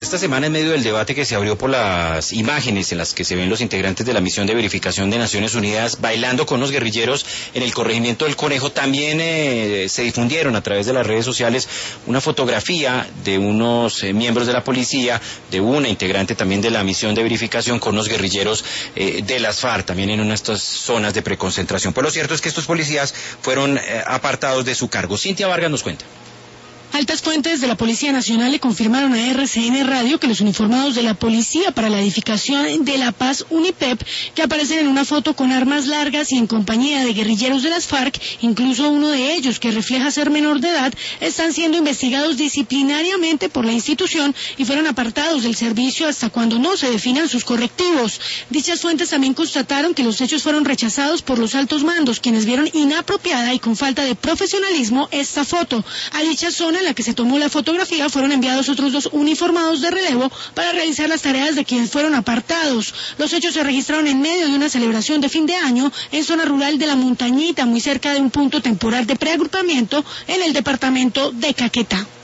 Esta semana, en medio del debate que se abrió por las imágenes en las que se ven los integrantes de la misión de verificación de Naciones Unidas bailando con los guerrilleros en el corregimiento del Conejo, también se difundieron a través de las redes sociales una fotografía de unos miembros de la policía, de una integrante también de la misión de verificación con los guerrilleros de las FARC, también en una de estas zonas de preconcentración. Pues lo cierto es que estos policías fueron apartados de su cargo. Cintia Vargas nos cuenta. Altas fuentes de la Policía Nacional le confirmaron a RCN Radio que los uniformados de la Policía para la Edificación de la Paz, UNIPEP, que aparecen en una foto con armas largas y en compañía de guerrilleros de las FARC, incluso uno de ellos que refleja ser menor de edad, están siendo investigados disciplinariamente por la institución y fueron apartados del servicio hasta cuando no se definan sus correctivos. Dichas fuentes también constataron que los hechos fueron rechazados por los altos mandos, quienes vieron inapropiada y con falta de profesionalismo esta foto. A dicha zona en la que se tomó la fotografía fueron enviados otros 2 uniformados de relevo para realizar las tareas de quienes fueron apartados. Los hechos se registraron en medio de una celebración de fin de año en zona rural de La Montañita, muy cerca de un punto temporal de preagrupamiento en el departamento de Caquetá.